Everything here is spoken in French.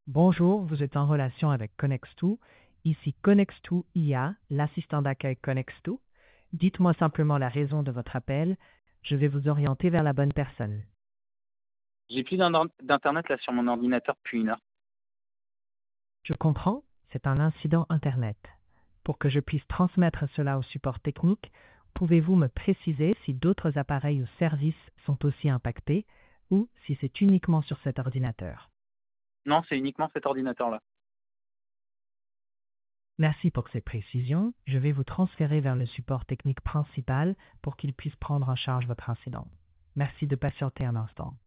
Bonjour, vous êtes en relation avec Connex2. Ici Connex2 IA, l'assistant d'accueil Connex2. Dites-moi simplement la raison de votre appel. Je vais vous orienter vers la bonne personne. J'ai plus d'internet là sur mon ordinateur depuis une heure. Je comprends, c'est un incident Internet. Pour que je puisse transmettre cela au support technique, pouvez-vous me préciser si d'autres appareils ou services sont aussi impactés ou si c'est uniquement sur cet ordinateur? Non, c'est uniquement cet ordinateur-là. Merci pour ces précisions. Je vais vous transférer vers le support technique principal pour qu'il puisse prendre en charge votre incident. Merci de patienter un instant.